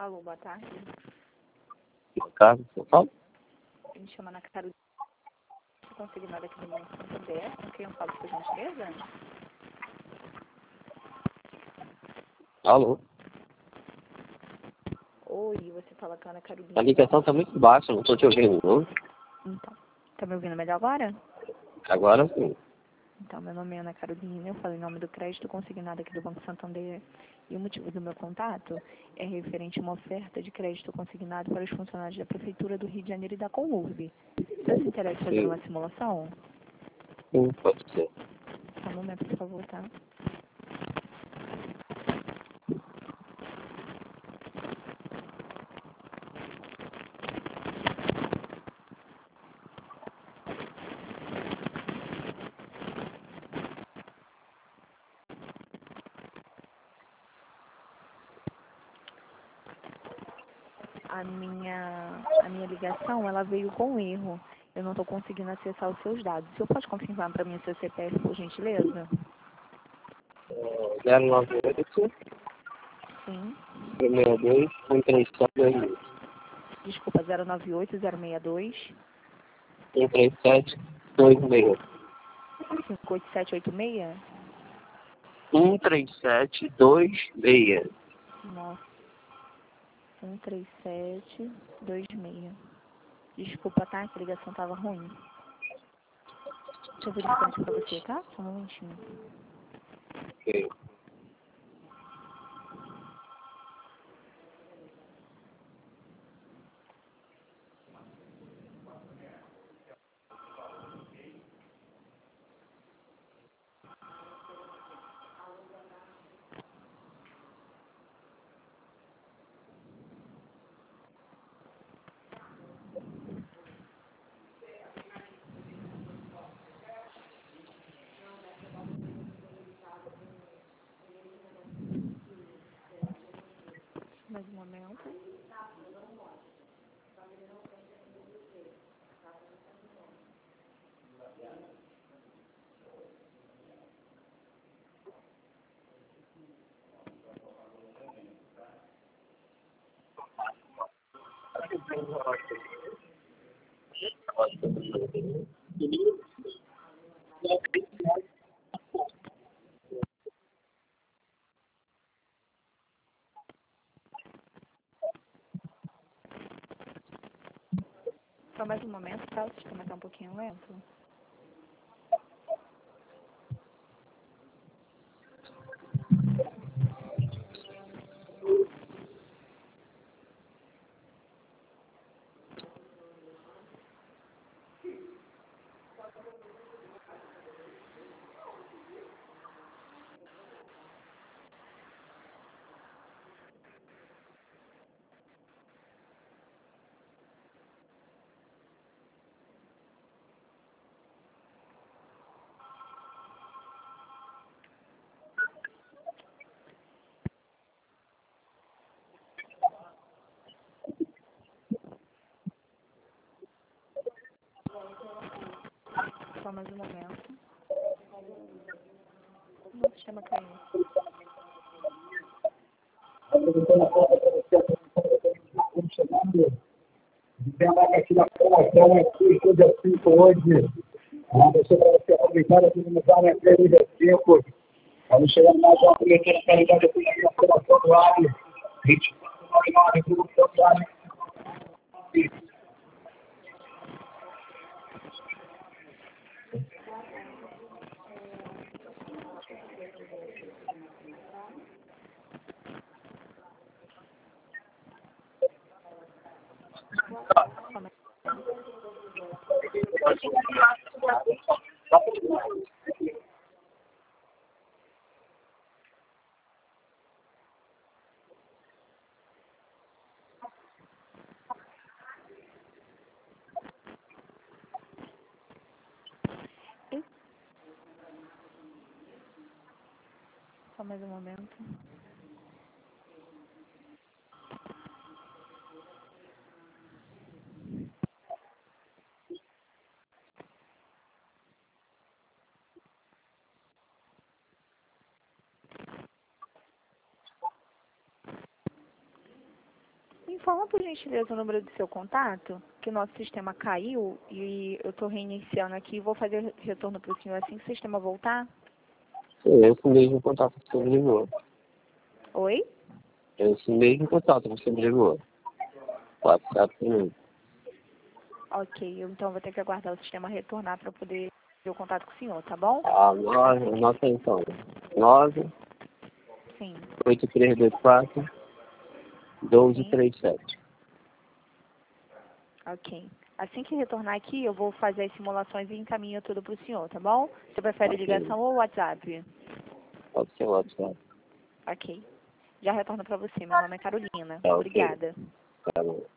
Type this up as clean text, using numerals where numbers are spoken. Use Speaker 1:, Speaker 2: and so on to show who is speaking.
Speaker 1: Alô, boa tarde.
Speaker 2: Boa tarde, São Paulo.
Speaker 1: Me chama Ana Carolina. Consignada aqui do Banco Santander. Com quem eu falo, por gentileza?
Speaker 2: Alô.
Speaker 1: Oi, você fala com a Ana Carolina.
Speaker 2: A ligação está muito baixa, não estou te ouvindo, não.
Speaker 1: Então, tá me ouvindo melhor agora?
Speaker 2: Agora sim.
Speaker 1: Então, meu nome é Ana Carolina, eu falo em nome do crédito consignado aqui do Banco Santander. E o motivo do meu contato é referente a uma oferta de crédito consignado para os funcionários da Prefeitura do Rio de Janeiro e da Comurb. Você se interessa em fazer uma simulação?
Speaker 2: Sim, pode ser.
Speaker 1: Só um momento, por favor, tá? A minha ligação, ela veio com erro. Eu não estou conseguindo acessar os seus dados. O senhor pode confirmar para mim o seu CPF, por gentileza?
Speaker 2: 098
Speaker 1: Sim.
Speaker 2: 62 137
Speaker 1: Desculpa, 098-062
Speaker 2: 137 26
Speaker 1: 58786?
Speaker 2: 137 26.
Speaker 1: Nossa, 13726. Desculpa, tá? Que a ligação tava ruim. Deixa eu verificar aqui pra você, tá? Só um momentinho.
Speaker 2: Ok.
Speaker 1: Mais um momento. Só mais um momento, tá? O sistema tá um pouquinho lento. Só mais um momento. O sistema caiu.
Speaker 3: Tem uma aqui promoção aqui, tudo assim hoje. Você vai ser obrigado a começar na empresa de 5. Vamos chegar mais uma coletora qualidade aqui na promoção do ar. 24,99 promoção do ar.
Speaker 1: Só mais um momento. Me informa, por gentileza, o número do seu contato, que o nosso sistema caiu e eu estou reiniciando aqui e vou fazer retorno para o senhor assim que o sistema voltar.
Speaker 2: É esse mesmo contato que você me ligou.
Speaker 1: Oi?
Speaker 2: É esse mesmo contato que você me ligou. WhatsApp também.
Speaker 1: Ok, eu então vou ter que aguardar o sistema retornar para poder ter o contato com o senhor, tá bom?
Speaker 2: Anota então. 9
Speaker 1: Sim.
Speaker 2: 8324 1237.
Speaker 1: Ok. Assim que retornar aqui, eu vou fazer as simulações e encaminho tudo para o senhor, tá bom? Você prefere
Speaker 2: Ok.
Speaker 1: ligação ou WhatsApp?
Speaker 2: Pode ser WhatsApp.
Speaker 1: Ok. Já retorno para você. Meu nome é Carolina.
Speaker 2: Tá, ok.
Speaker 1: Obrigada.
Speaker 2: Tá bom.